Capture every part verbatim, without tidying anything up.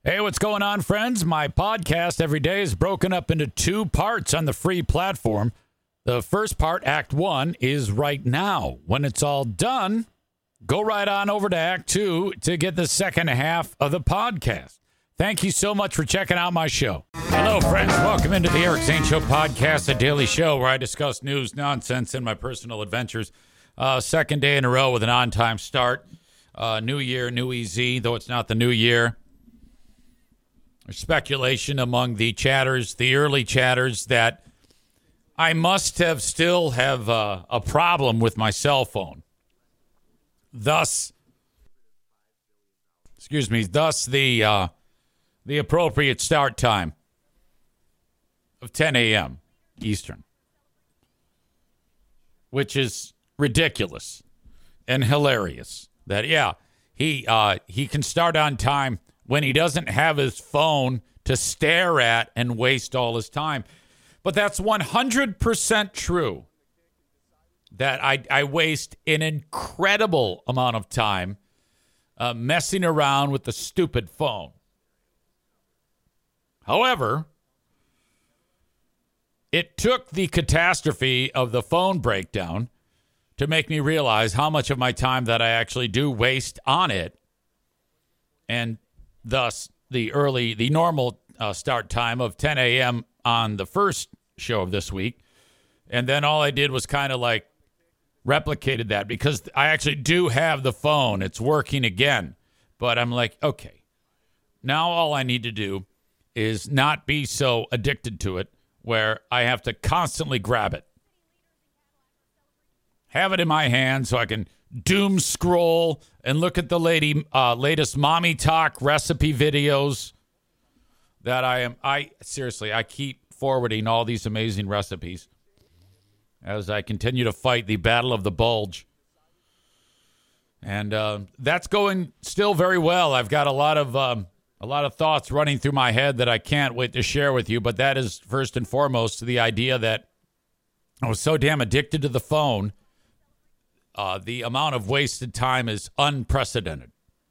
Hey, what's going on, friends? My podcast every day is broken up into two parts on the free platform. The first part, Act One, is right now. When it's all done, go right on over to Act Two to get the second half of the podcast. Thank you so much for checking out my show. Hello, friends. Welcome into the Eric Zane Show podcast, a daily show where I discuss news, nonsense, and my personal adventures. Uh, second day in a row with an on-time start. Uh, new year, new E Z, though it's not the new year. There's speculation among the chatters, the early chatters, that I must have still have uh, a problem with my cell phone. Thus, excuse me, thus the uh, the appropriate start time of ten a.m. Eastern, which is ridiculous and hilarious. That yeah, he uh, he can start on time when he doesn't have his phone to stare at and waste all his time. But that's one hundred percent true. That I, I waste an incredible amount of time uh, messing around with the stupid phone. However, it took the catastrophe of the phone breakdown to make me realize how much of my time that I actually do waste on it. And thus, the early, the normal uh, start time of ten a.m. on the first show of this week. And then all I did was kind of like replicated that because I actually do have the phone. It's working again. But I'm like, okay, now all I need to do is not be so addicted to it where I have to constantly grab it. Have it in my hand so I can doom scroll and look at the lady uh, latest mommy talk recipe videos that I am. I seriously, I keep forwarding all these amazing recipes as I continue to fight the battle of the bulge. And uh, that's going still very well. I've got a lot of um, a lot of thoughts running through my head that I can't wait to share with you. But that is first and foremost the idea that I was so damn addicted to the phone. Uh, the amount of wasted time is unprecedented.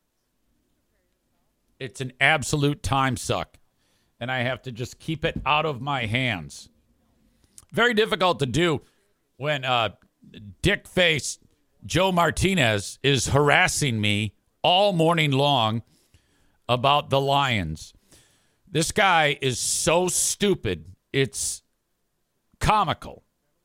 It's an absolute time suck. And I have to just keep it out of my hands. Very difficult to do when uh, dick-faced Joe Martinez is harassing me all morning long about the Lions. This guy is so stupid, it's comical.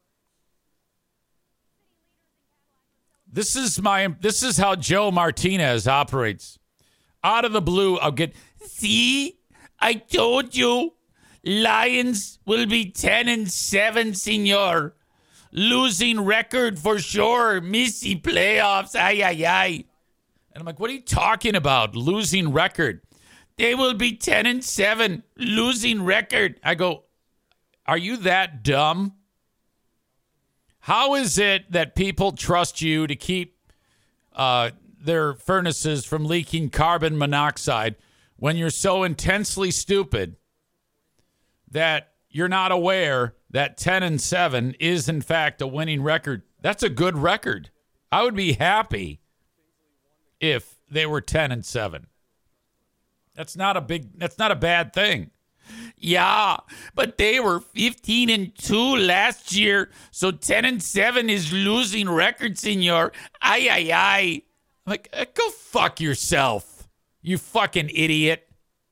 This is my. This is how Joe Martinez operates. Out of the blue, I'll get, see, I told you, Lions will be ten and seven, senor. Losing record for sure. Missy playoffs, ay, ay, ay. And I'm like, what are you talking about? Losing record. They will be ten and seven, losing record. I go, are you that dumb? How is it that people trust you to keep uh, their furnaces from leaking carbon monoxide when you're so intensely stupid that you're not aware that ten and seven is, in fact, a winning record? That's a good record. I would be happy if they were ten and seven. That's not a big, that's not a bad thing. Yeah, but they were fifteen and two last year, so ten and seven is losing record, senor. Ay, ay, ay. I'm like, uh, go fuck yourself, you fucking idiot.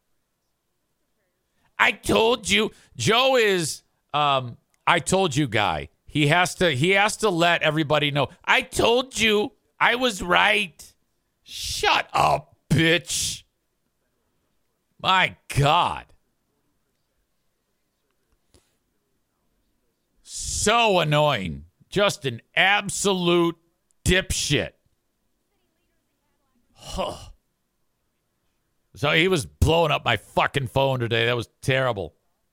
I told you. Joe is, um, I told you guy. He has to, he has to let everybody know. I told you I was right. Shut up, bitch. My God. So annoying. Just an absolute dipshit. Huh. So he was blowing up my fucking phone today. That was terrible.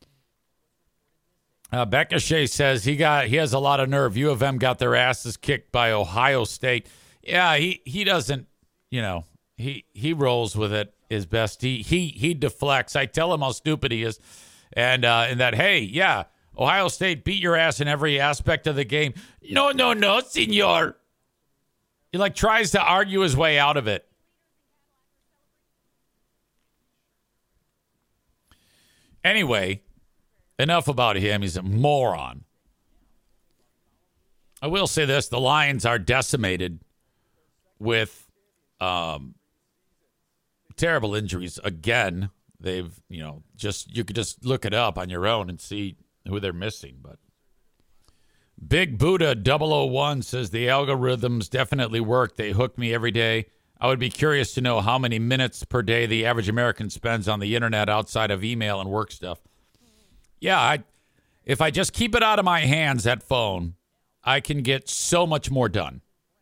Uh, Becca Shea says he got he has a lot of nerve. U of M got their asses kicked by Ohio State. Yeah, he, he doesn't, you know, he he rolls with it his best. He he he deflects. I tell him how stupid he is, and uh, and that hey, yeah, Ohio State beat your ass in every aspect of the game. No, no, no, senor. He like tries to argue his way out of it. Anyway, enough about him. He's a moron. I will say this. The Lions are decimated with um, terrible injuries again. They've, you know, just you could just look it up on your own and see who they're missing. But Big Buddha double oh one says the algorithms definitely work. They hook me every day. I would be curious to know how many minutes per day the average American spends on the internet outside of email and work stuff. Yeah, I, if I just keep it out of my hands, that phone, I can get so much more done.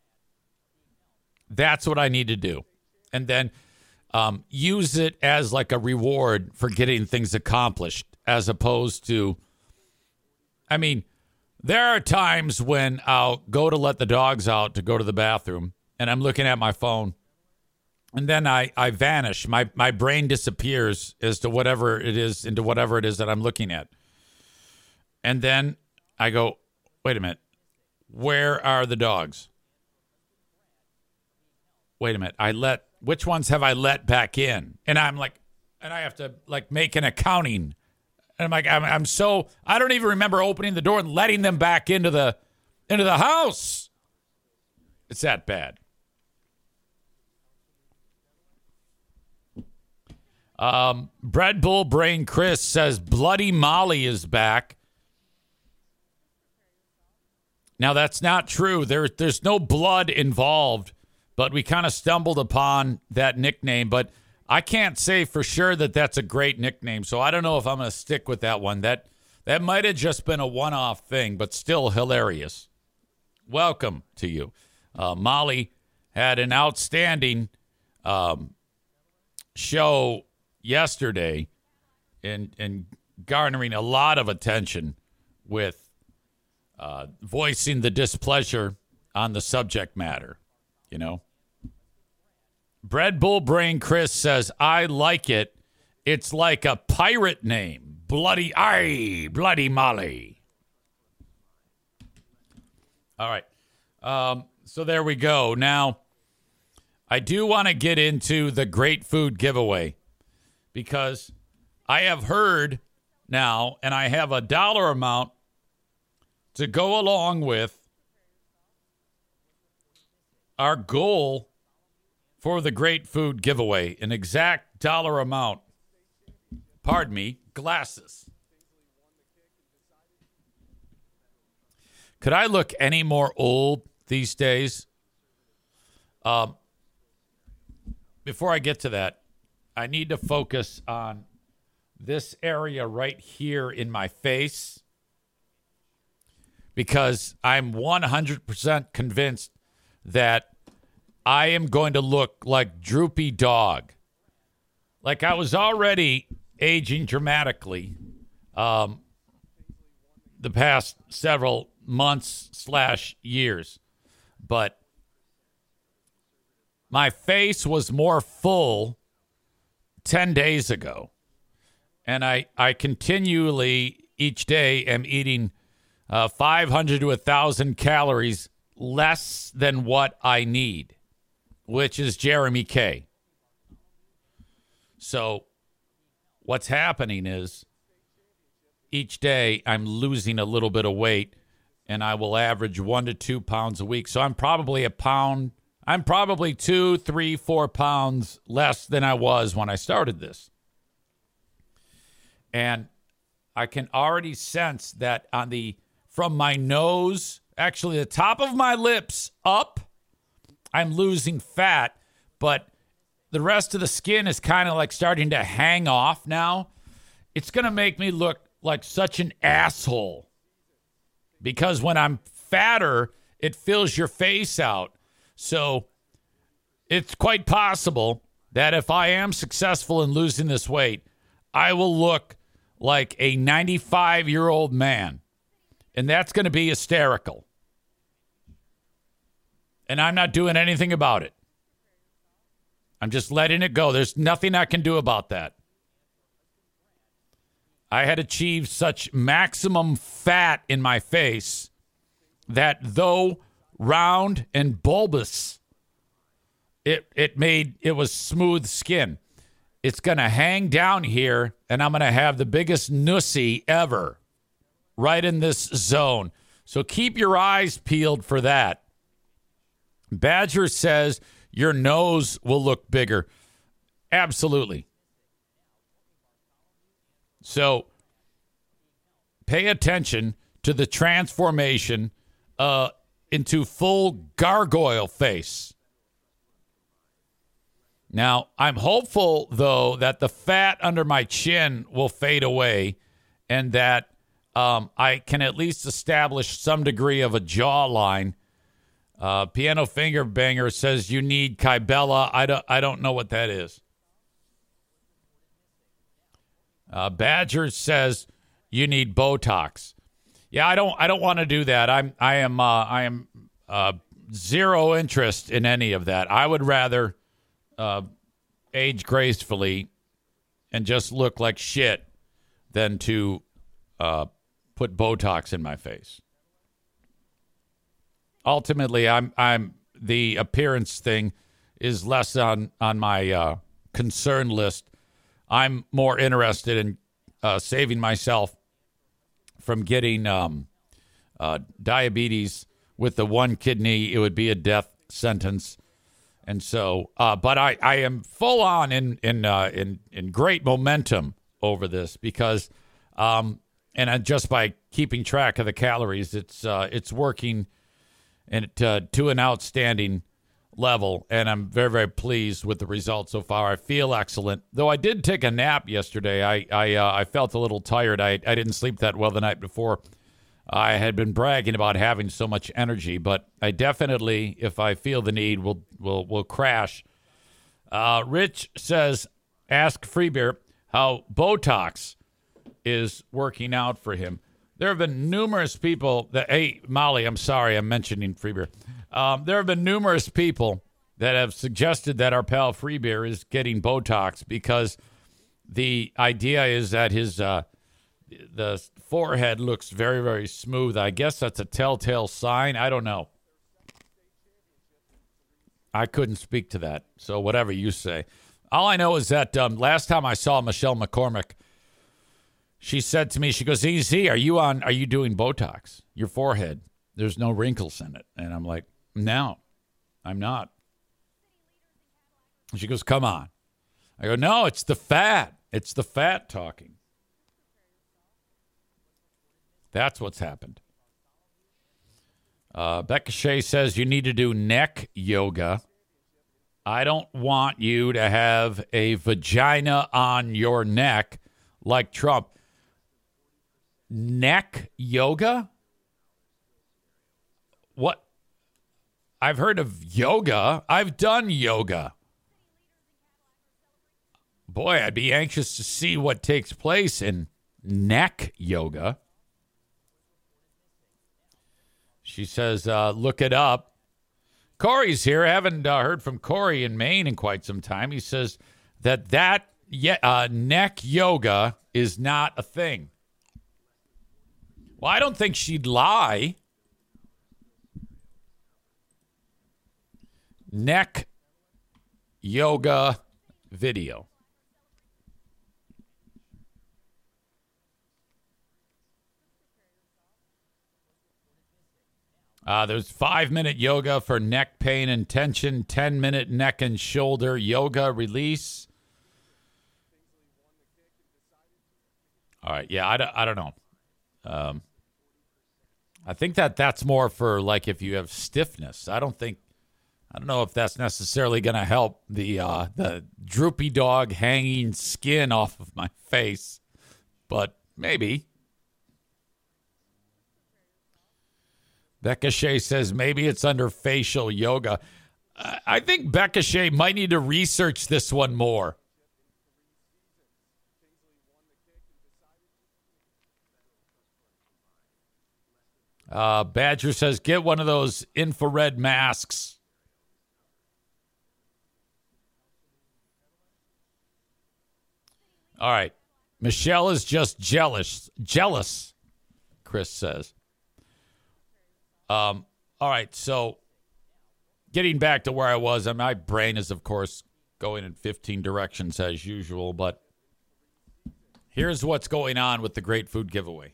That's what I need to do. And then um, use it as like a reward for getting things accomplished, as opposed to, I mean, there are times when I'll go to let the dogs out to go to the bathroom, and I'm looking at my phone, and then I, I vanish. My my brain disappears as to whatever it is, into whatever it is that I'm looking at. And then I go, wait a minute, where are the dogs? Wait a minute, I let, which ones have I let back in? And I'm like, and I have to like make an accounting. And I'm like, I'm, I'm so, I don't even remember opening the door and letting them back into the, into the house. It's that bad. Um, Bread Bull Brain Chris says Bloody Molly is back. Now, that's not true. There, there's no blood involved, but we kind of stumbled upon that nickname. But I can't say for sure that that's a great nickname, so I don't know if I'm going to stick with that one. That that might have just been a one-off thing, but still hilarious. Welcome to you. Uh, Molly had an outstanding um, show yesterday and, and garnering a lot of attention with uh, voicing the displeasure on the subject matter, you know. Bread Bull Brain Chris says, I like it. It's like a pirate name. Bloody, aye, Bloody Molly. All right. Um, so there we go. Now, I do want to get into the great food giveaway because I have heard now, and I have a dollar amount to go along with our goal for the great food giveaway, an exact dollar amount. Pardon me, glasses. Could I look any more old these days? Um, before I get to that, I need to focus on this area right here in my face because I'm one hundred percent convinced that I am going to look like Droopy Dog. Like I was already aging dramatically um, the past several months slash years. But my face was more full ten days ago. And I, I continually, each day, am eating uh, five hundred to one thousand calories less than what I need, which is Jeremy K. So what's happening is each day I'm losing a little bit of weight, and I will average one to two pounds a week. So I'm probably a pound, I'm probably two, three, four pounds less than I was when I started this. And I can already sense that on the, from my nose, actually the top of my lips up, I'm losing fat, but the rest of the skin is kind of like starting to hang off now. It's going to make me look like such an asshole because when I'm fatter, it fills your face out. So it's quite possible that if I am successful in losing this weight, I will look like a ninety-five-year-old man. And that's going to be hysterical. And I'm not doing anything about it. I'm just letting it go. There's nothing I can do about that. I had achieved such maximum fat in my face that though round and bulbous, it it made it was smooth skin. it's going to hang down here, and I'm going to have the biggest nussy ever right in this zone. So keep your eyes peeled for that. Badger says your nose will look bigger. Absolutely. So pay attention to the transformation uh, into full gargoyle face. Now, I'm hopeful, though, that the fat under my chin will fade away and that um, I can at least establish some degree of a jawline. Uh, Piano Finger Banger says you need Kybella. I don't, I don't know what that is. Uh, Badger says you need Botox. Yeah, I don't I don't want to do that. I'm I am uh, I am uh, zero interest in any of that. I would rather uh, age gracefully and just look like shit than to uh, put Botox in my face. Ultimately, I'm I'm the appearance thing is less on on my uh, concern list. I'm more interested in uh, saving myself from getting um, uh, diabetes with the one kidney. It would be a death sentence. And so, uh, but I, I am full on in in, uh, in in great momentum over this because, um, and I, just by keeping track of the calories, it's uh, it's working and uh, to an outstanding level, and I'm very, very pleased with the results so far. I feel excellent, though I did take a nap yesterday. I I, uh, I felt a little tired. I, I didn't sleep that well the night before. I had been bragging about having so much energy, but I definitely, if I feel the need, will will will crash. Uh, Rich says, ask Freebeer how Botox is working out for him. There have been numerous people that, hey, Molly, I'm sorry, I'm mentioning Freebeer. Um, there have been numerous people that have suggested that our pal Freebeer is getting Botox because the idea is that his uh, the forehead looks very, very smooth. I guess that's a telltale sign. I don't know. I couldn't speak to that. So whatever you say. All I know is that um, last time I saw Michelle McCormick, she said to me, she goes, E Z, are you on, are you doing Botox? Your forehead, there's no wrinkles in it. And I'm like, no, I'm not. She goes, come on. I go, no, it's the fat. It's the fat talking. That's what's happened. Uh, Becca Shea says you need to do neck yoga. I don't want you to have a vagina on your neck like Trump. Neck yoga? What? I've heard of yoga. I've done yoga. Boy, I'd be anxious to see what takes place in neck yoga. She says, uh, look it up. Corey's here. I haven't uh, heard from Corey in Maine in quite some time. He says that that yeah, uh, neck yoga is not a thing. Well, I don't think she'd lie. Neck yoga video. Uh, there's five-minute yoga for neck pain and tension, ten-minute neck and shoulder yoga release. All right, yeah, I don't, I don't know. Um, I think that that's more for, like, if you have stiffness. I don't think, I don't know if that's necessarily going to help the uh, the droopy dog hanging skin off of my face, but maybe. Becca Shea says maybe it's under facial yoga. I think Becca Shea might need to research this one more. Uh, Badger says get one of those infrared masks. All right. Michelle is just jealous. Jealous, Chris says. Um, all right, so getting back to where I was, my brain is, of course, going in fifteen directions as usual, but here's what's going on with the Great Food Giveaway.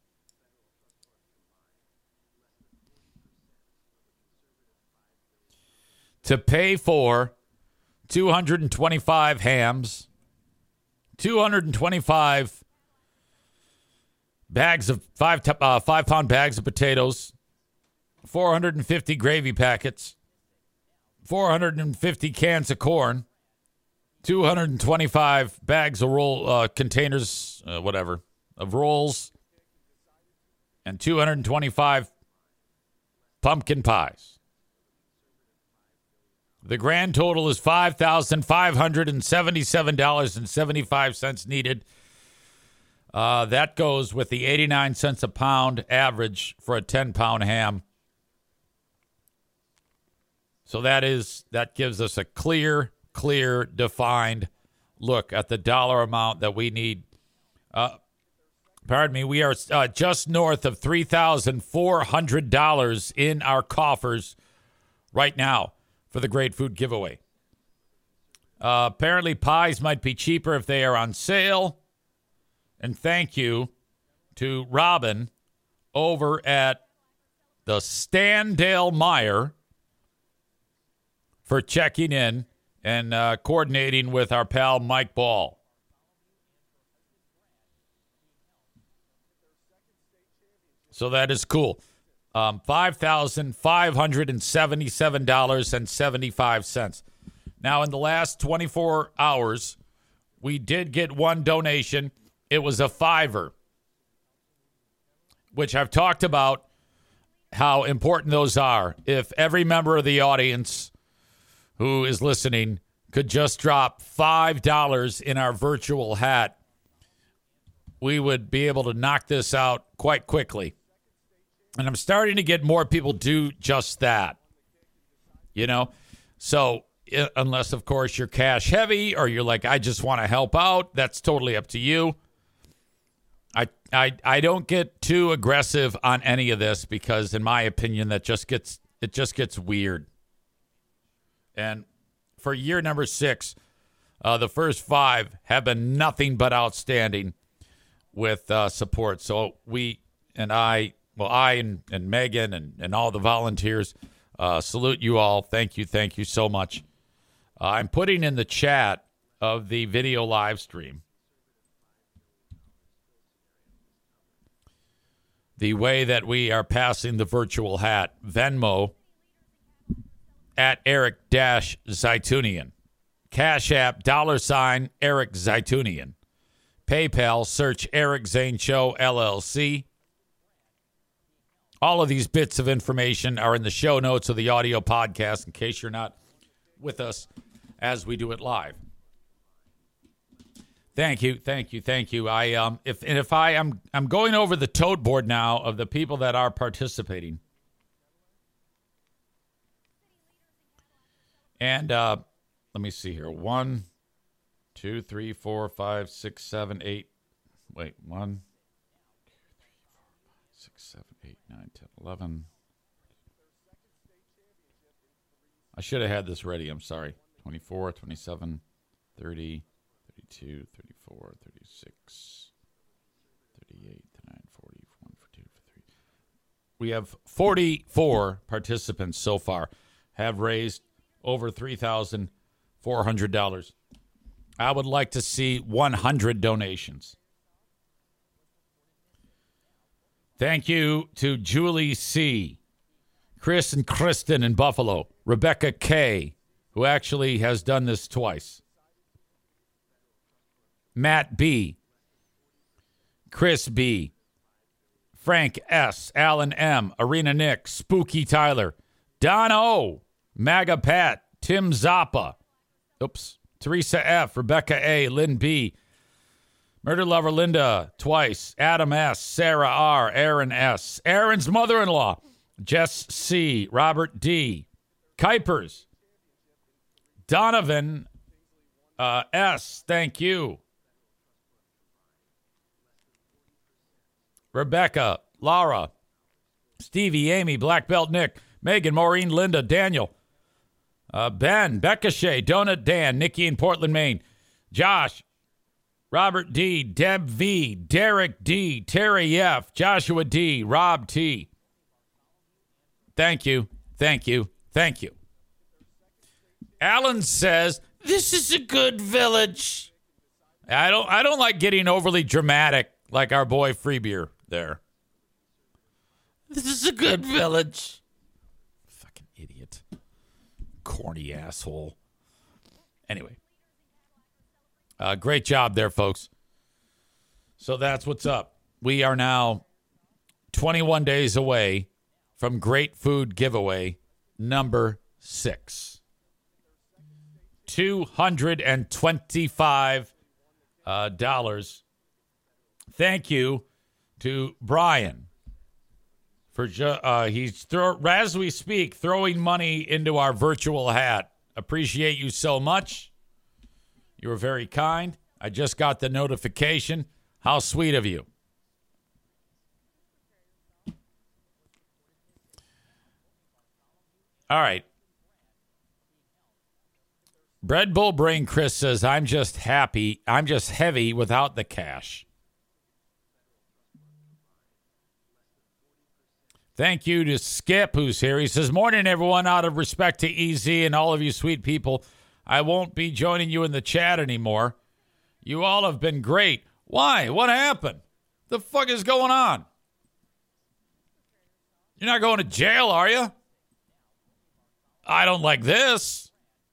To pay for two hundred twenty-five hams, two hundred twenty-five bags of five uh, five pound bags of potatoes, four hundred fifty gravy packets, four hundred fifty cans of corn, two hundred twenty-five bags of roll uh, containers, uh, whatever, of rolls, and two hundred twenty-five pumpkin pies. The grand total is five thousand five hundred seventy-seven dollars and seventy-five cents needed. Uh, that goes with the eighty-nine cents a pound average for a ten-pound ham. So that is that gives us a clear, clear, defined look at the dollar amount that we need. Uh, pardon me, we are uh, just north of three thousand four hundred dollars in our coffers right now for the Great Food Giveaway. Uh, apparently, pies might be cheaper if they are on sale. And thank you to Robin over at the Standale Meyer for checking in and uh, coordinating with our pal Mike Ball. So that is cool. Um, five thousand five hundred seventy-seven dollars and seventy-five cents. Now, in the last twenty-four hours, we did get one donation. It was a fiver, which I've talked about how important those are. If every member of the audience who is listening could just drop five dollars in our virtual hat, we would be able to knock this out quite quickly. And I'm starting to get more people do just that, you know? So unless, of course, you're cash heavy or you're like, I just want to help out, that's totally up to you. I, I I don't get too aggressive on any of this because, in my opinion, that just gets it just gets weird. And for year number six, uh, the first five have been nothing but outstanding with uh, support. So we and I... Well, I and, and Megan and, and all the volunteers uh, salute you all. Thank you. Thank you so much. Uh, I'm putting in the chat of the video live stream the way that we are passing the virtual hat. Venmo at Eric Dash Zaitunian. Cash App, dollar sign, Eric Zaitunian. PayPal, search Eric Zane Show, L L C. All of these bits of information are in the show notes of the audio podcast in case you're not with us as we do it live. Thank you, thank you, thank you. I um if and if I am I'm, I'm going over the tote board now of the people that are participating. And uh let me see here. One, two, three, four, five, six, seven, eight. Wait, one. Six, seven, eight, nine, ten, eleven. I should have had this ready. I'm sorry. twenty-four, twenty-seven, thirty, thirty-two, thirty-four, thirty-six, thirty-eight, thirty-nine, forty, forty-one, forty-two, forty-three. We have forty-four participants so far have raised over three thousand four hundred dollars. I would like to see one hundred donations. Thank you to Julie C., Chris and Kristen in Buffalo, Rebecca K., who actually has done this twice, Matt B., Chris B., Frank S., Alan M., Arena Nick, Spooky Tyler, Don O., MAGA Pat, Tim Zappa, oops, Teresa F., Rebecca A., Lynn B., Murder Lover Linda, twice. Adam S., Sarah R., Aaron S., Aaron's mother-in-law, Jess C., Robert D., Kuipers, Donovan uh, S., thank you. Rebecca, Laura, Stevie, Amy, Black Belt Nick, Megan, Maureen, Linda, Daniel, Uh, Ben, Becca Shea, Donut Dan, Nikki in Portland, Maine, Josh, Robert D, Deb V, Derek D, Terry F, Joshua D, Rob T. Thank you, thank you, thank you. Alan says, this is a good village. I don't I don't like getting overly dramatic like our boy Freebeer there. This is a good village. Fucking idiot. Corny asshole. Anyway. Uh, great job there, folks. So that's what's up. We are now twenty-one days away from Great Food Giveaway number six. two hundred twenty-five uh, dollars. Thank you to Brian for ju- uh, he's throw as we speak throwing money into our virtual hat. Appreciate you so much. You were very kind. I just got the notification. How sweet of you. All right. Bread Bull Brain Chris says, I'm just happy. I'm just heavy without the cash. Thank you to Skip, who's here. He says, morning, everyone. Out of respect to E Z and all of you sweet people, I won't be joining you in the chat anymore. You all have been great. Why? What happened? The fuck is going on? You're not going to jail, are you? I don't like this.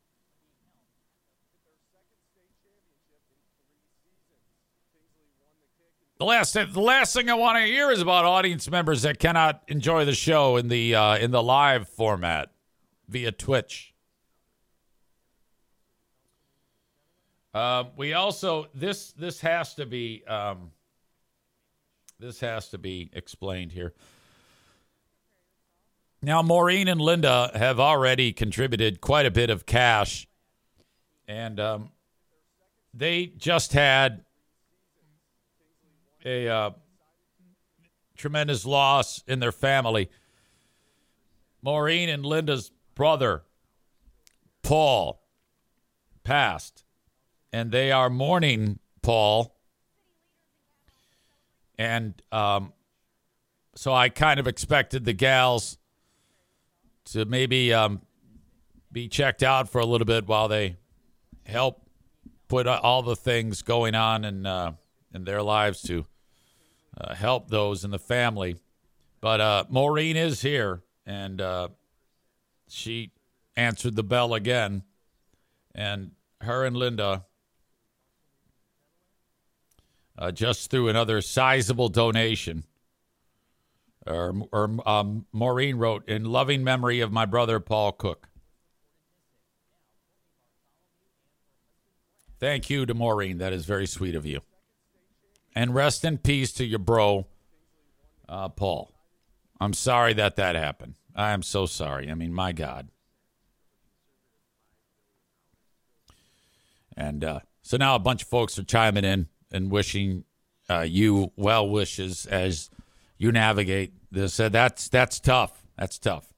The last, the last thing I want to hear is about audience members that cannot enjoy the show in the uh, in the live format via Twitch. Uh, we also this this has to be um, this has to be explained here. Now, Maureen and Linda have already contributed quite a bit of cash, and um, they just had a uh, tremendous loss in their family. Maureen and Linda's brother, Paul, passed, and they are mourning Paul. And um, so I kind of expected the gals to maybe um, be checked out for a little bit while they help put all the things going on in, uh, in their lives to uh, help those in the family. But uh, Maureen is here, and uh, she answered the bell again. And her and Linda uh, just threw another sizable donation. Or, or um, Maureen wrote, in loving memory of my brother, Paul Cook. Thank you to Maureen. That is very sweet of you. And rest in peace to your bro, uh, Paul. I'm sorry that that happened. I am so sorry. I mean, my God. And uh, so now a bunch of folks are chiming in and wishing uh, you well wishes as you navigate this. Uh, that's that's tough. That's tough.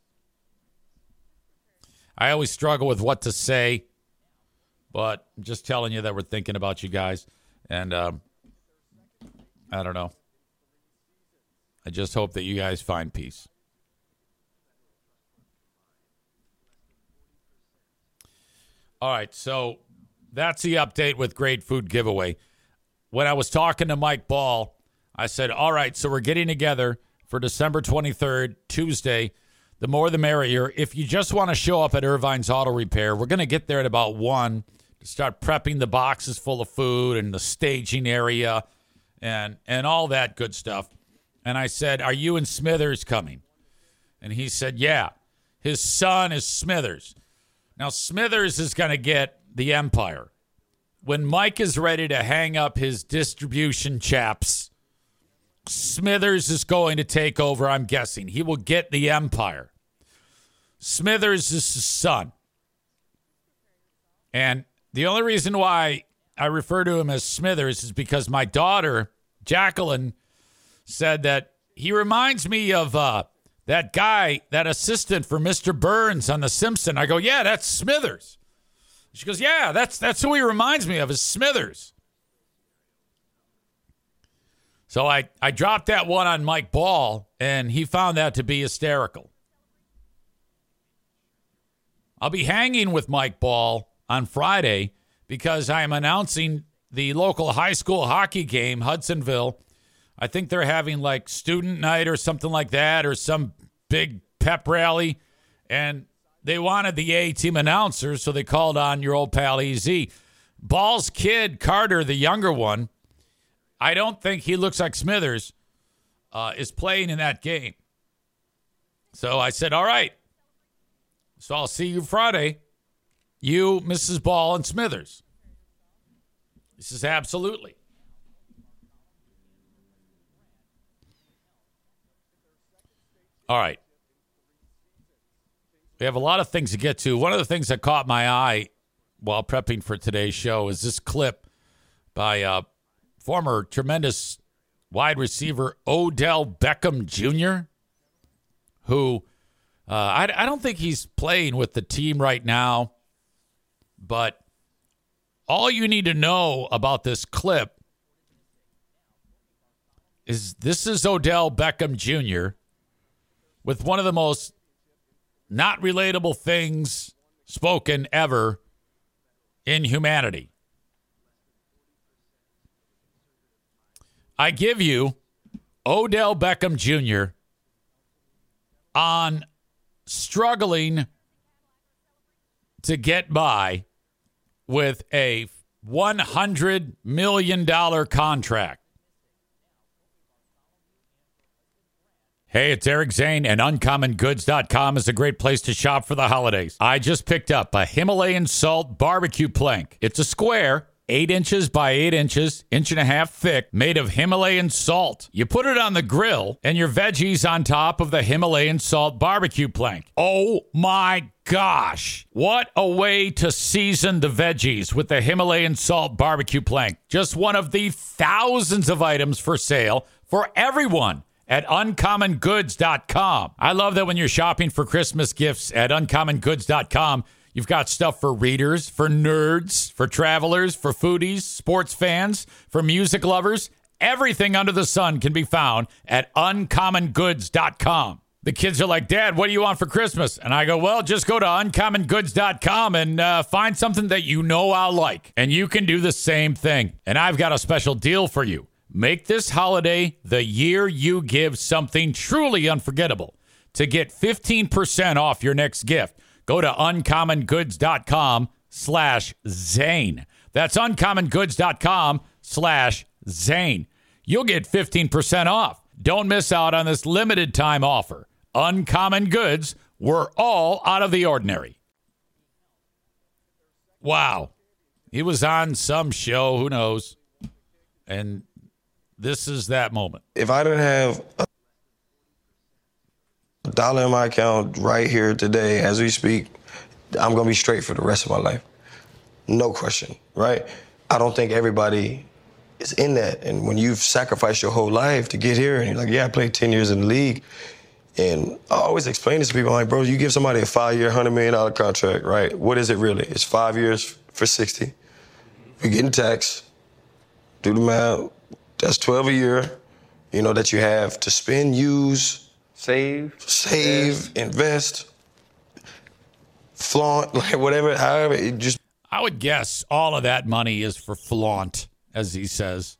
I always struggle with what to say, but I'm just telling you that we're thinking about you guys. And um, I don't know. I just hope that you guys find peace. All right, so that's the update with Great Food Giveaway. When I was talking to Mike Ball, I said, all right, so we're getting together for December twenty-third, Tuesday. The more the merrier. If you just want to show up at Irvine's Auto Repair, we're going to get there at about one to start prepping the boxes full of food and the staging area and and all that good stuff. And I said, are you and Smithers coming? And he said, yeah. His son is Smithers. Now, Smithers is going to get the Empire. When Mike is ready to hang up his distribution chaps, Smithers is going to take over, I'm guessing. He will get the Empire. Smithers is his son. And the only reason why I refer to him as Smithers is because my daughter, Jacqueline, said that he reminds me of uh, that guy, that assistant for Mister Burns on The Simpsons. I go, yeah, that's Smithers. She goes, yeah, that's that's who he reminds me of, is Smithers. So I, I dropped that one on Mike Ball, and he found that to be hysterical. I'll be hanging with Mike Ball on Friday because I am announcing the local high school hockey game, Hudsonville. I think they're having like student night or something like that, or some big pep rally. And they wanted the A-team announcer, so they called on your old pal E Z. Ball's kid, Carter, the younger one, I don't think he looks like Smithers, uh, is playing in that game. So I said, all right. So I'll see you Friday. You, Missus Ball, and Smithers. This is absolutely. All right. We have a lot of things to get to. One of the things that caught my eye while prepping for today's show is this clip by uh, former tremendous wide receiver Odell Beckham Junior, who uh, I, I don't think he's playing with the team right now, but all you need to know about this clip is this is Odell Beckham Junior with one of the most not relatable things spoken ever in humanity. I give you Odell Beckham Junior on struggling to get by with a one hundred million dollars contract. Hey, it's Eric Zane, and uncommon goods dot com is a great place to shop for the holidays. I just picked up a Himalayan salt barbecue plank. It's a square, eight inches by eight inches, inch and a half thick, made of Himalayan salt. You put it on the grill, and your veggies on top of the Himalayan salt barbecue plank. Oh my gosh. What a way to season the veggies with the Himalayan salt barbecue plank. Just one of the thousands of items for sale for everyone at uncommon goods dot com. I love that when you're shopping for Christmas gifts at uncommon goods dot com, you've got stuff for readers, for nerds, for travelers, for foodies, sports fans, for music lovers. Everything under the sun can be found at uncommon goods dot com. The kids are like, Dad, what do you want for Christmas? And I go, well, just go to uncommon goods dot com and uh, find something that you know I'll like. And you can do the same thing. And I've got a special deal for you. Make this holiday the year you give something truly unforgettable. To get fifteen percent off your next gift, go to uncommon goods dot com slash Zane. That's uncommon goods dot com slash Zane. You'll get fifteen percent off. Don't miss out on this limited time offer. Uncommon Goods, we're all out of the ordinary. Wow. He was on some show, who knows? And this is that moment. If I didn't have a dollar in my account right here today as we speak, I'm going to be straight for the rest of my life. No question, right? I don't think everybody is in that. And when you've sacrificed your whole life to get here, and you're like, yeah, I played ten years in the league. And I always explain this to people, I'm like, bro, you give somebody a five-year, one hundred million dollars contract, right? What is it really? It's five years for sixty. You're getting taxed. Do the math. That's twelve a year, you know, that you have to spend, use, save, save, invest, invest flaunt, like whatever, however, it just. I would guess all of that money is for flaunt, as he says.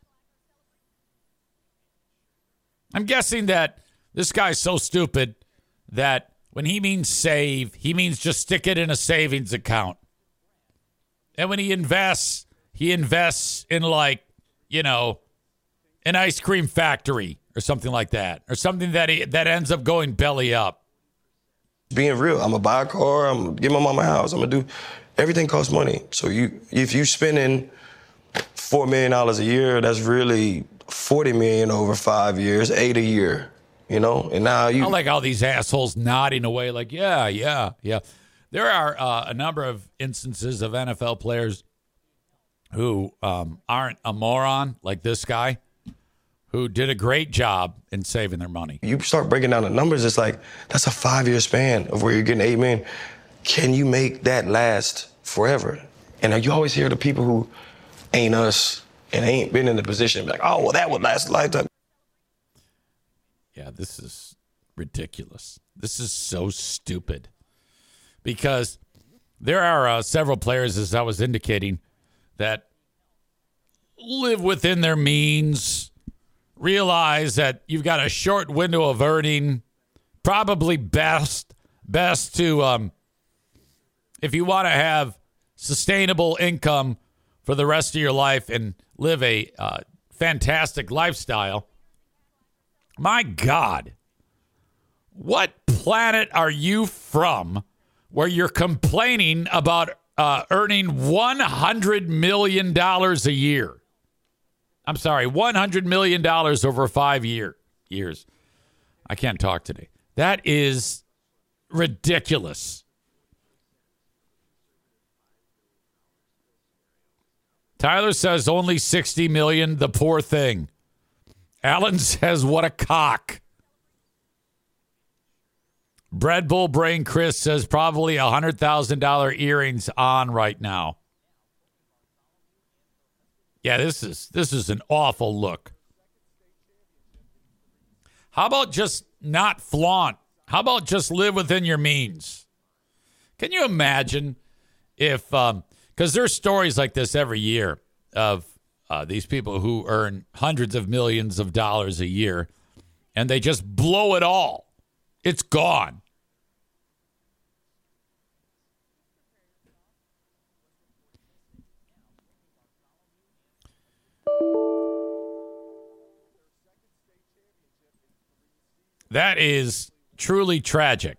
I'm guessing that this guy's so stupid that when he means save, he means just stick it in a savings account. And when he invests, he invests in, like, you know, an ice cream factory or something like that, or something that he, that ends up going belly up. Being real, I'm gonna buy a car, I'm gonna give my mama a house, I'm gonna do, everything costs money. So you, if you spending four million dollars a year, that's really forty million dollars over five years, eight a year, you know? And now you. I like all these assholes nodding away like, yeah, yeah, yeah. There are uh, a number of instances of N F L players who um, aren't a moron like this guy, who did a great job in saving their money. You start breaking down the numbers, it's like, that's a five-year span of where you're getting eight million. Can you make that last forever? And you always hear the people who ain't us and ain't been in the position, like, oh, well, that would last a lifetime. Yeah, this is ridiculous. This is so stupid. Because there are uh, several players, as I was indicating, that live within their means, realize that you've got a short window of earning, probably best best to, um, if you want to have sustainable income for the rest of your life and live a uh, fantastic lifestyle. My God, what planet are you from where you're complaining about uh, earning one hundred million dollars a year? I'm sorry, one hundred million dollars over five year, years. I can't talk today. That is ridiculous. Tyler says only sixty million dollars, the poor thing. Alan says, what a cock. Bread Bull Brain Chris says probably one hundred thousand dollars earrings on right now. Yeah, this is this is an awful look. How about just not flaunt? How about just live within your means? Can you imagine if, um, because there's stories like this every year of uh, these people who earn hundreds of millions of dollars a year and they just blow it all. It's gone. That is truly tragic.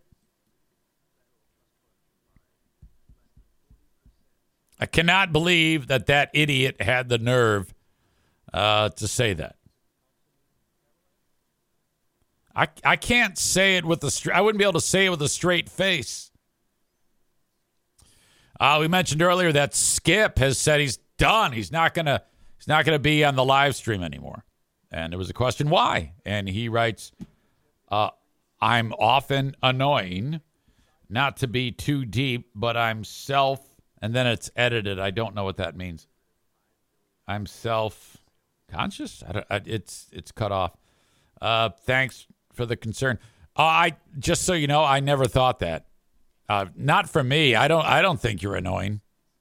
I cannot believe that that idiot had the nerve uh, to say that. I I can't say it with a straight. I wouldn't be able to say it with a straight face. Uh, we mentioned earlier that Skip has said he's done. He's not gonna. He's not gonna be on the live stream anymore. And there was a question why, and he writes, uh, "I'm often annoying, not to be too deep, but I'm self." And then it's edited. I don't know what that means. I'm self-conscious? I don't, I, it's it's cut off. Uh, thanks for the concern. Uh, I just so you know, I never thought that. Uh, not for me. I don't. I don't think you're annoying.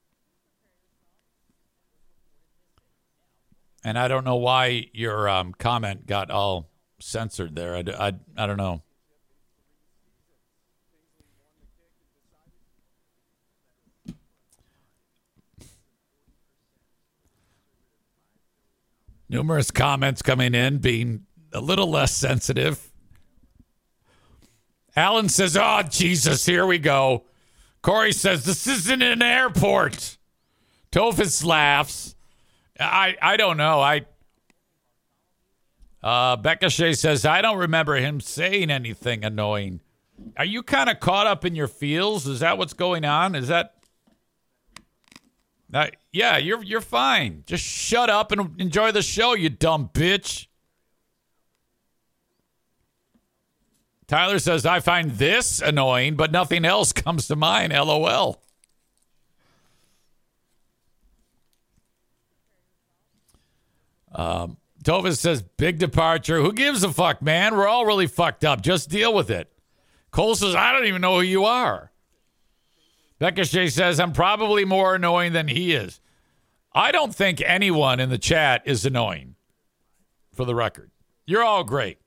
And I don't know why your um, comment got all censored there. I, I, I don't know. Numerous comments coming in, being a little less sensitive. Alan says, oh, Jesus, here we go. Corey says, this isn't an airport. Tophus laughs. I, I don't know. I uh, Becca Shea says, I don't remember him saying anything annoying. Are you kind of caught up in your feels? Is that what's going on? Is that... Uh, yeah, you're you're fine. Just shut up and enjoy the show, you dumb bitch. Tyler says, I find this annoying, but nothing else comes to mind. LOL. Um, Tovis says, big departure. Who gives a fuck, man? We're all really fucked up. Just deal with it. Cole says, I don't even know who you are. Becca Shea says, I'm probably more annoying than he is. I don't think anyone in the chat is annoying, for the record. You're all great.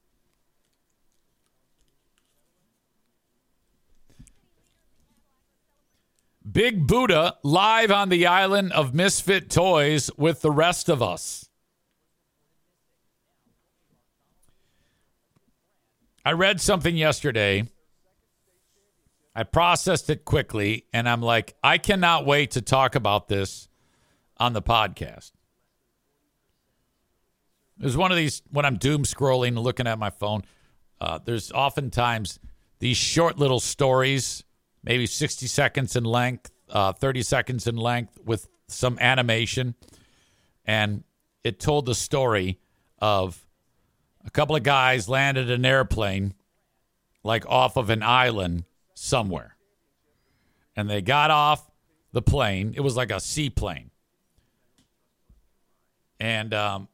Big Buddha live on the island of Misfit Toys with the rest of us. I read something yesterday. I processed it quickly, and I'm like, I cannot wait to talk about this on the podcast. There's one of these, when I'm doom scrolling, looking at my phone, uh, there's oftentimes these short little stories, maybe sixty seconds in length, uh, thirty seconds in length with some animation. And it told the story of a couple of guys landed an airplane like off of an island somewhere. And they got off the plane. It was like a seaplane. And um,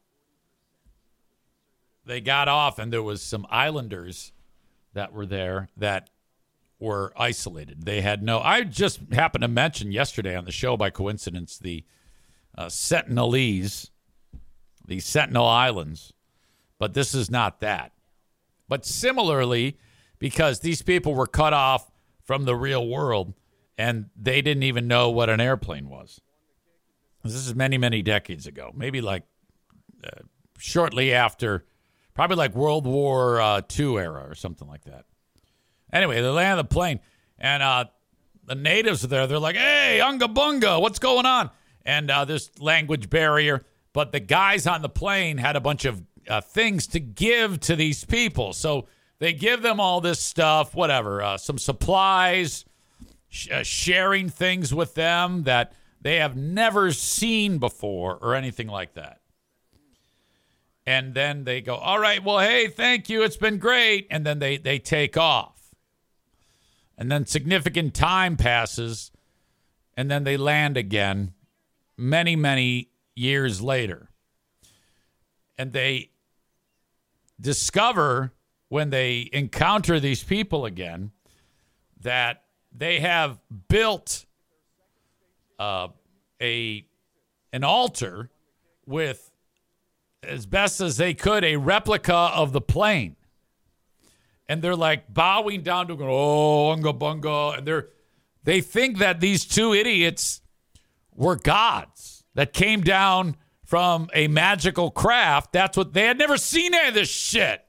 they got off, and there was some islanders that were there that were isolated. They had no... I just happened to mention yesterday on the show by coincidence the uh, Sentinelese, the Sentinel Islands. But this is not that. But similarly, because these people were cut off from the real world, and they didn't even know what an airplane was. This is many, many decades ago. Maybe like uh, shortly after, probably like World War uh, Two era or something like that. Anyway, they landed the plane, and uh, the natives are there. They're like, hey, unga bunga, what's going on? And uh, there's language barrier. But the guys on the plane had a bunch of uh, things to give to these people. So they give them all this stuff, whatever, uh, some supplies, sh- uh, sharing things with them that they have never seen before or anything like that. And then they go, all right, well, hey, thank you. It's been great. And then they, they take off. And then significant time passes, and then they land again many, many years later. And they discover when they encounter these people again that they have built uh, a an altar with, as best as they could, a replica of the plane. And they're like bowing down to go, oh, unga bunga. And they're, they think that these two idiots were gods that came down from a magical craft. That's what they had never seen any of this shit.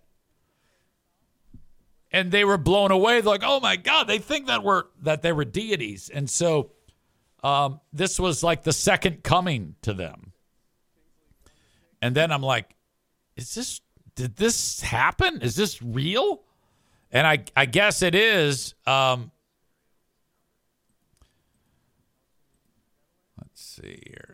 And they were blown away. They're like, oh my God, they think that we're that they were deities. And so um, this was like the second coming to them. And then I'm like, is this, did this happen? Is this real? And I, I guess it is. Um, let's see here.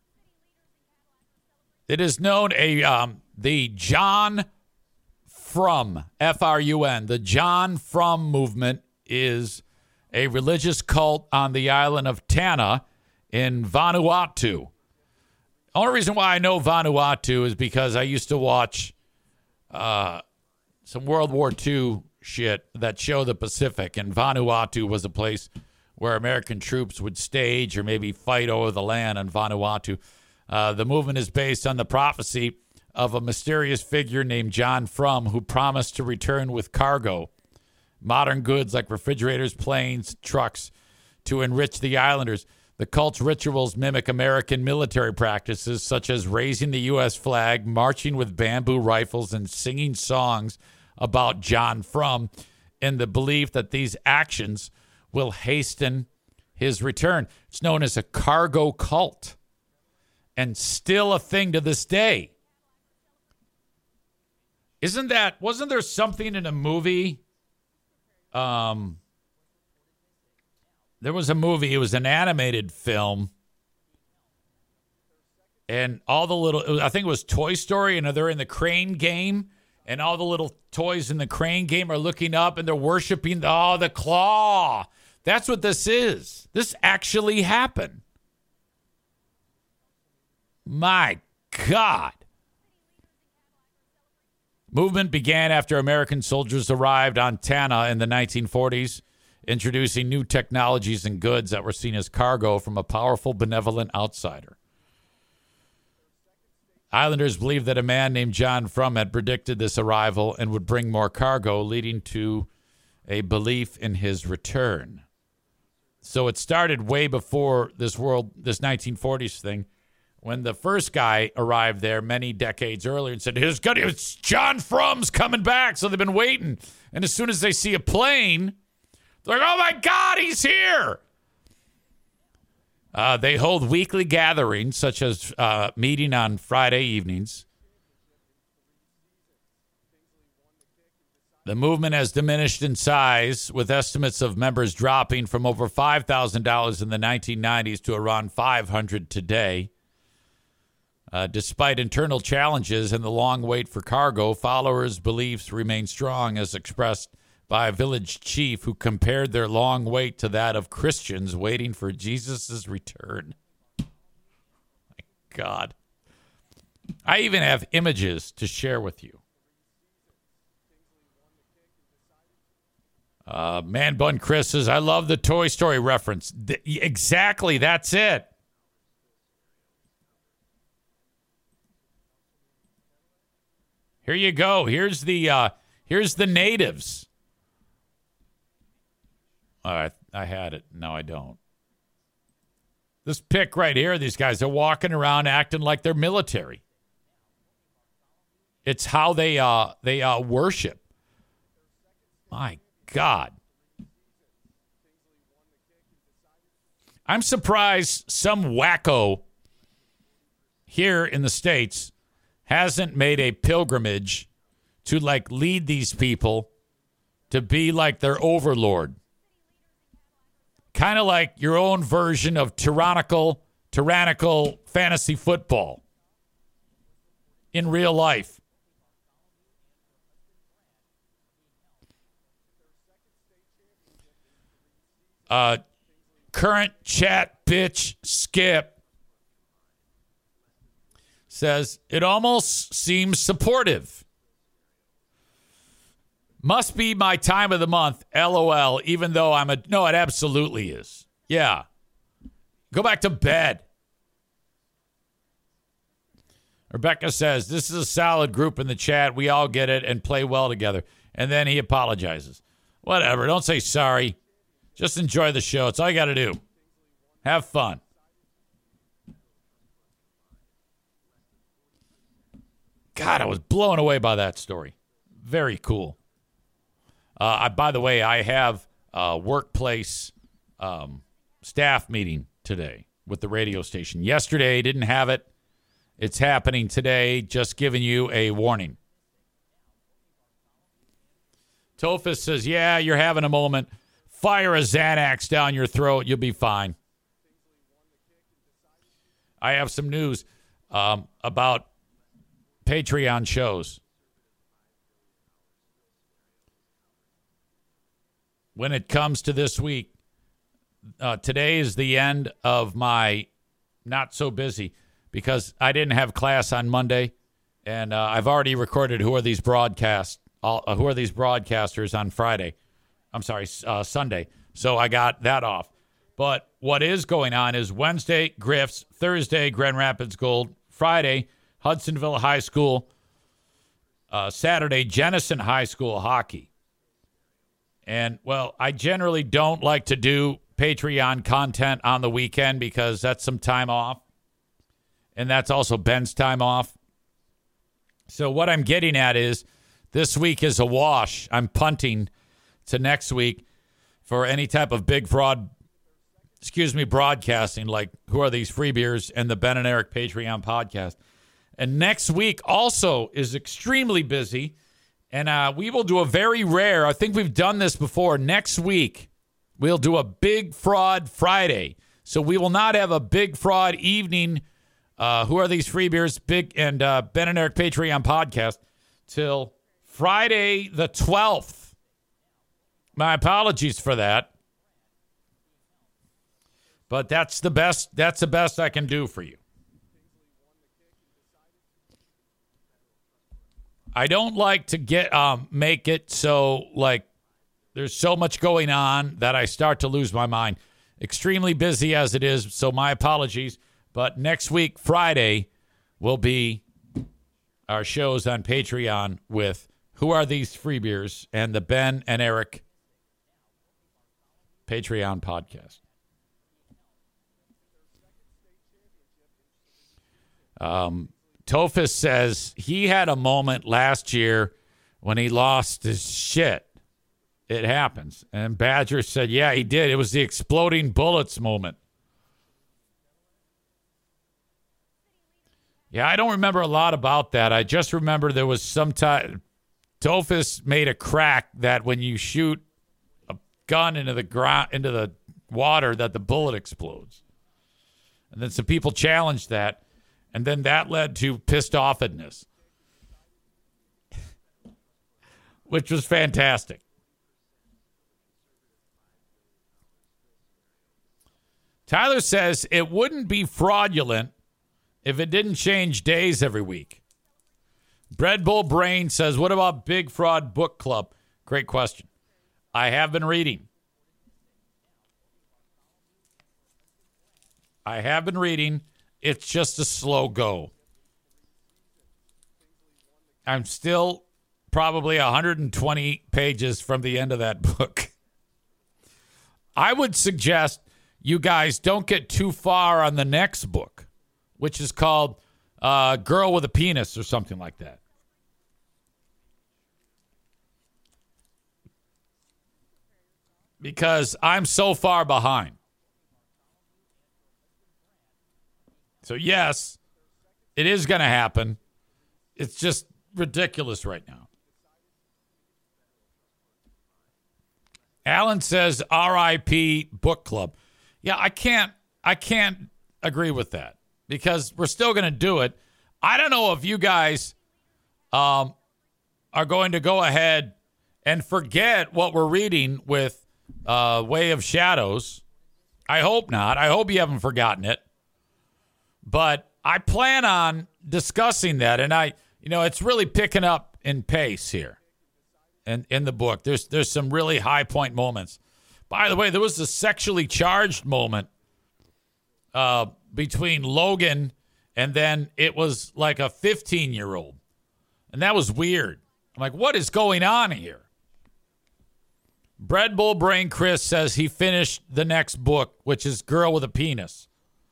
It is known a um, the John Frum, F R U N. The John Frum movement is a religious cult on the island of Tanna in Vanuatu. The only reason why I know Vanuatu is because I used to watch uh, some World War Two shit that show the Pacific, and Vanuatu was a place where American troops would stage or maybe fight over the land on Vanuatu. Uh, the movement is based on the prophecy of a mysterious figure named John Frum who promised to return with cargo, modern goods like refrigerators, planes, trucks, to enrich the islanders. The cult's rituals mimic American military practices such as raising the U S flag, marching with bamboo rifles, and singing songs about John Frum in the belief that these actions will hasten his return. It's known as a cargo cult and still a thing to this day. Isn't that, wasn't there something in a movie? Um, there was a movie, it was an animated film. And all the little, I think it was Toy Story, and they're in the crane game. And all the little toys in the crane game are looking up and they're worshiping, oh, the claw. That's what this is. This actually happened. My God. Movement began after American soldiers arrived on Tanna in the nineteen forties, introducing new technologies and goods that were seen as cargo from a powerful, benevolent outsider. Islanders believed that a man named John Frum had predicted this arrival and would bring more cargo, leading to a belief in his return. So it started way before this world, this nineteen forties thing, when the first guy arrived there many decades earlier and said, "Here's good, it's John Frum's coming back." So they've been waiting. And as soon as they see a plane, they're like, oh my God, he's here. Uh, they hold weekly gatherings, such as uh, meeting on Friday evenings. The movement has diminished in size, with estimates of members dropping from over five thousand dollars in the nineteen nineties to around five hundred today. Uh, despite internal challenges and the long wait for cargo, followers' beliefs remain strong, as expressed by a village chief who compared their long wait to that of Christians waiting for Jesus' return. My God. I even have images to share with you. Uh, Man Bun Chris says, I love the Toy Story reference. Th- exactly, that's it. Here you go. Here's the uh, here's the natives. All right, I had it. No, I don't. This pic right here, these guys are walking around acting like they're military. It's how they uh they uh worship. My God. I'm surprised some wacko here in the States hasn't made a pilgrimage to like lead these people to be like their overlord. Kind of like your own version of tyrannical, tyrannical fantasy football in real life. Uh, current chat bitch Skip says, it almost seems supportive. Must be my time of the month, LOL, even though I'm a... No, it absolutely is. Yeah. Go back to bed. Rebecca says, this is a solid group in the chat. We all get it and play well together. And then he apologizes. Whatever. Don't say sorry. Just enjoy the show. It's all you got to do. Have fun. God, I was blown away by that story. Very cool. Uh, I, by the way, I have a workplace um, staff meeting today with the radio station. Yesterday, didn't have it. It's happening today. Just giving you a warning. Tophus says, yeah, you're having a moment. Fire a Xanax down your throat. You'll be fine. I have some news um, about Patreon shows. When it comes to this week, uh, today is the end of my not so busy because I didn't have class on Monday, and uh, I've already recorded Who Are These Broadcast? All, uh, Who Are These Broadcasters on Friday? I'm sorry, uh, Sunday. So I got that off. But what is going on is Wednesday, Griff's, Thursday, Grand Rapids Gold, Friday, Hudsonville High School, uh, Saturday, Jenison High School hockey. And, well, I generally don't like to do Patreon content on the weekend because that's some time off. And that's also Ben's time off. So what I'm getting at is this week is a wash. I'm punting to next week for any type of big fraud, excuse me, broadcasting, like Who Are These Free Beers and the Ben and Eric Patreon podcast. And next week also is extremely busy. And uh, we will do a very rare, I think we've done this before. Next week, we'll do a Big Fraud Friday. So we will not have a Big Fraud evening, uh, Who Are These Free Beers, Big and uh, Ben and Eric Patreon podcast, till Friday the twelfth. My apologies for that. But that's the best, that's the best I can do for you. I don't like to get um, make it so, like, there's so much going on that I start to lose my mind. Extremely busy as it is, so my apologies. But next week, Friday, will be our shows on Patreon with Who Are These Free Beers and the Ben and Eric Patreon podcast. Um... Tophus says he had a moment last year when he lost his shit. It happens. And Badger said, yeah, he did. It was the exploding bullets moment. Yeah, I don't remember a lot about that. I just remember there was some time. Tophus made a crack that when you shoot a gun into the ground, into the water, that the bullet explodes. And then some people challenged that. And then that led to pissed offedness, which was fantastic. Tyler says it wouldn't be fraudulent if it didn't change days every week. Bread Bull Brain says, what about Big Fraud Book Club? Great question. I have been reading. I have been reading. It's just a slow go. I'm still probably one hundred twenty pages from the end of that book. I would suggest you guys don't get too far on the next book, which is called uh, Girl with a Penis or something like that. Because I'm so far behind. So, yes, it is going to happen. It's just ridiculous right now. Alan says R I P Book Club. Yeah, I can't I can't agree with that because we're still going to do it. I don't know if you guys um, are going to go ahead and forget what we're reading with uh, Way of Shadows. I hope not. I hope you haven't forgotten it. But I plan on discussing that, and I, you know, it's really picking up in pace here, in in the book. There's there's some really high point moments. By the way, there was a sexually charged moment uh, between Logan, and then it was like a fifteen year old, and that was weird. I'm like, what is going on here? Bread Bull Brain Chris says he finished the next book, which is Girl with a Penis.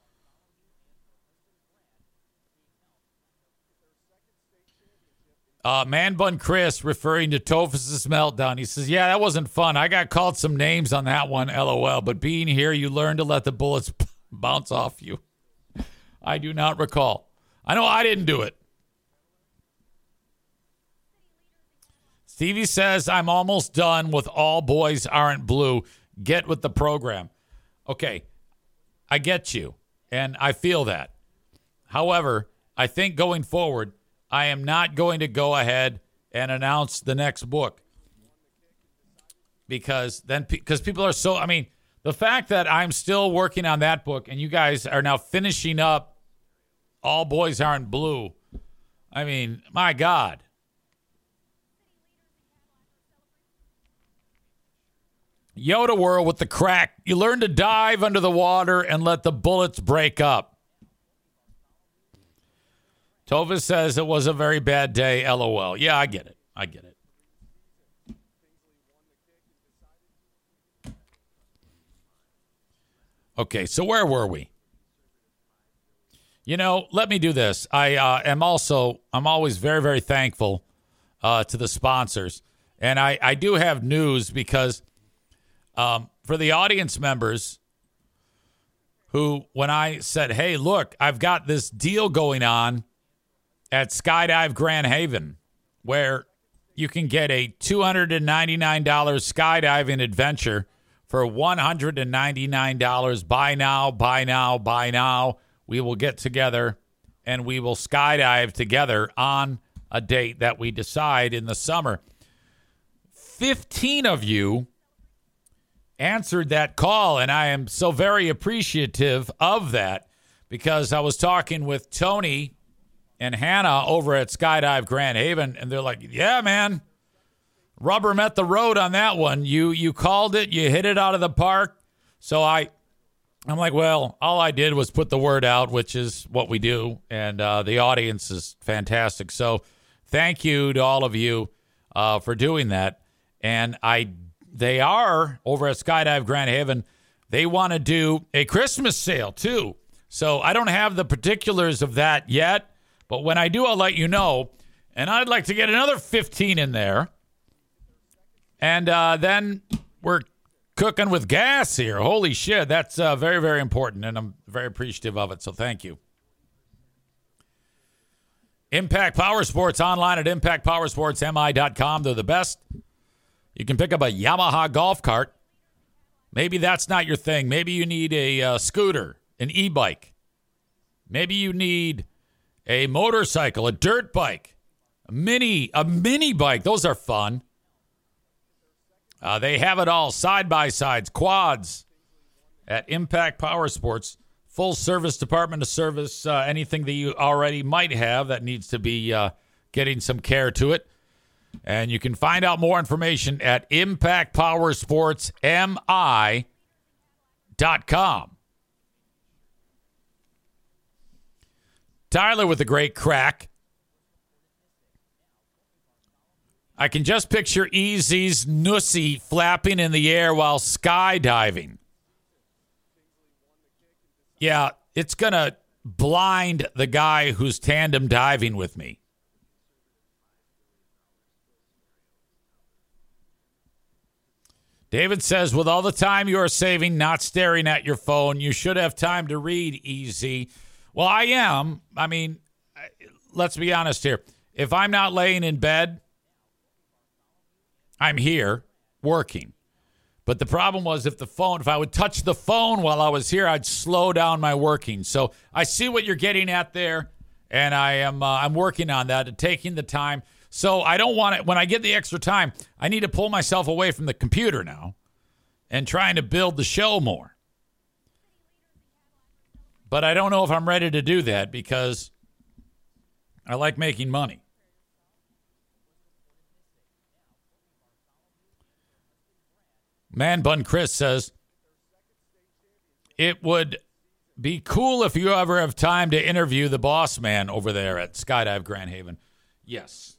Uh, Man Bun Chris, referring to Tophus's meltdown, he says, yeah, that wasn't fun. I got called some names on that one, LOL. But being here, you learn to let the bullets bounce off you. I do not recall. I know I didn't do it. Stevie says, I'm almost done with All Boys Aren't Blue. Get with the program. Okay, I get you, and I feel that. However, I think going forward, I am not going to go ahead and announce the next book because then because people are so, I mean, the fact that I'm still working on that book and you guys are now finishing up All Boys Aren't Blue. I mean, my God. Yoda World with the crack. You learn to dive under the water and let the bullets break up. Tova says it was a very bad day, LOL. Yeah, I get it. I get it. Okay, so where were we? You know, let me do this. I uh, am also, I'm always very, very thankful uh, to the sponsors. And I, I do have news because um, for the audience members who, when I said, hey, look, I've got this deal going on at Skydive Grand Haven, where you can get a two hundred ninety-nine dollars skydiving adventure for one hundred ninety-nine dollars. Buy now, buy now, buy now. We will get together and we will skydive together on a date that we decide in the summer. fifteen of you answered that call, and I am so very appreciative of that because I was talking with Tony and Hannah over at Skydive Grand Haven, and they're like, yeah, man, rubber met the road on that one. You you called it. You hit it out of the park. So I, I'm like, well, all I did was put the word out, which is what we do, and uh, the audience is fantastic. So thank you to all of you uh, for doing that. And I, they are, over at Skydive Grand Haven, they want to do a Christmas sale, too. So I don't have the particulars of that yet. But when I do, I'll let you know. And I'd like to get another fifteen in there. And uh, then we're cooking with gas here. Holy shit. That's uh, very, very important. And I'm very appreciative of it. So thank you. Impact Power Sports online at impact power sports m i dot com. They're the best. You can pick up a Yamaha golf cart. Maybe that's not your thing. Maybe you need a uh, scooter, an e-bike. Maybe you need a motorcycle, a dirt bike, a mini, a mini bike. Those are fun. Uh, they have it all, side-by-sides, quads at Impact Power Sports. Full service, department of service, uh, anything that you already might have that needs to be uh, getting some care to it. And you can find out more information at impact power sports m i dot com. Tyler with a great crack. I can just picture Easy's Nussy flapping in the air while skydiving. Yeah, it's going to blind the guy who's tandem diving with me. David says, with all the time you are saving not staring at your phone, you should have time to read, Easy. Well, I am. I mean, let's be honest here. If I'm not laying in bed, I'm here working. But the problem was if the phone, if I would touch the phone while I was here, I'd slow down my working. So I see what you're getting at there, and I am uh, I'm working on that, taking the time. So I don't want it, when I get the extra time, I need to pull myself away from the computer now and trying to build the show more. But I don't know if I'm ready to do that because I like making money. Man Bun Chris says, it would be cool if you ever have time to interview the boss man over there at Skydive Grand Haven. Yes.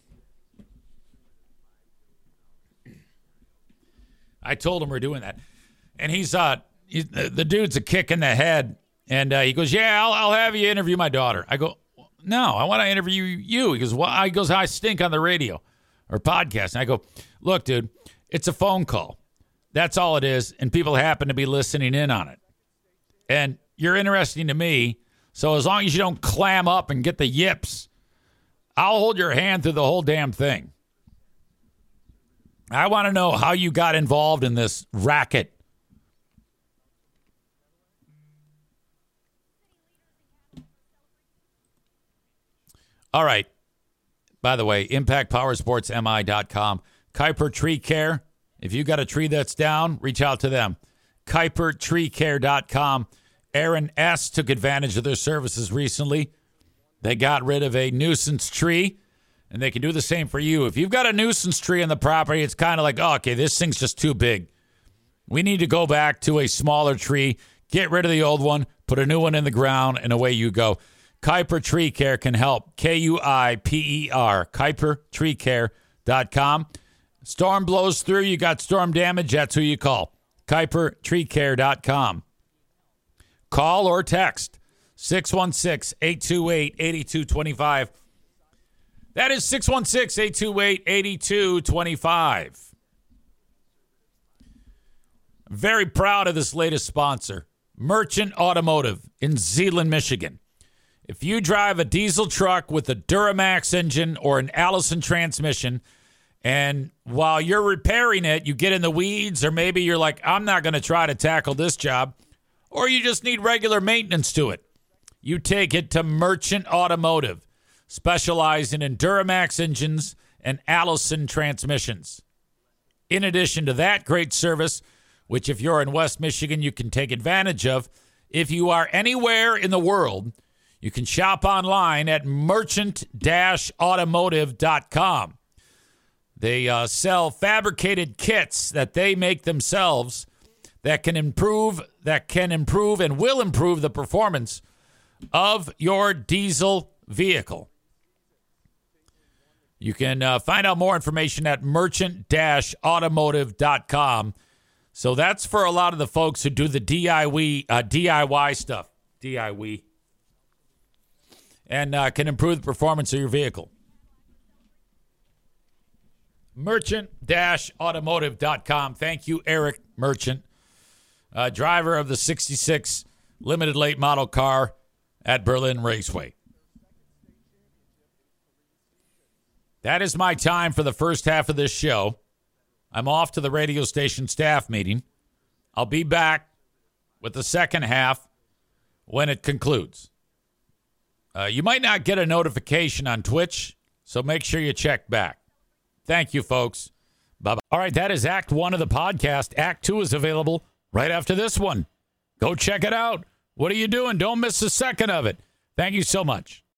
I told him we're doing that. And he's, uh, he's, the dude's a kick in the head. And uh, he goes, yeah, I'll, I'll have you interview my daughter. I go, no, I want to interview you. He goes, well, he goes, I stink on the radio or podcast. And I go, look, dude, it's a phone call. That's all it is. And people happen to be listening in on it. And you're interesting to me. So as long as you don't clam up and get the yips, I'll hold your hand through the whole damn thing. I want to know how you got involved in this racket. All right. By the way, impact power sports m i dot com. Kuiper Tree Care. If you got a tree that's down, reach out to them. kuiper tree care dot com. Aaron S. took advantage of their services recently. They got rid of a nuisance tree, and they can do the same for you. If you've got a nuisance tree on the property, it's kind of like, oh, okay, this thing's just too big. We need to go back to a smaller tree, get rid of the old one, put a new one in the ground, and away you go. Kuiper Tree Care can help. K U I P E R. kuiper tree care dot com. Storm blows through, you got storm damage, that's who you call. kuiper tree care dot com. Call or text six one six, eight two eight, eight two two five. That is six one six, eight two eight, eight two two five. Very proud of this latest sponsor, Merchant Automotive in Zeeland, Michigan. If you drive a diesel truck with a Duramax engine or an Allison transmission, and while you're repairing it, you get in the weeds, or maybe you're like, I'm not going to try to tackle this job, or you just need regular maintenance to it, you take it to Merchant Automotive, specializing in Duramax engines and Allison transmissions. In addition to that great service, which if you're in West Michigan, you can take advantage of, if you are anywhere in the world, you can shop online at merchant dash automotive dot com. They uh, sell fabricated kits that they make themselves that can improve, that can improve and will improve the performance of your diesel vehicle. You can uh, find out more information at merchant dash automotive dot com. So that's for a lot of the folks who do the D I Y, uh, D I Y stuff. D I Y. And uh, can improve the performance of your vehicle. merchant dash automotive dot com. Thank you, Eric Merchant, uh, driver of the sixty-six limited late model car at Berlin Raceway. That is my time for the first half of this show. I'm off to the radio station staff meeting. I'll be back with the second half when it concludes. Uh, you might not get a notification on Twitch, so make sure you check back. Thank you, folks. Bye-bye. All right, that is Act One of the podcast. Act Two is available right after this one. Go check it out. What are you doing? Don't miss a second of it. Thank you so much.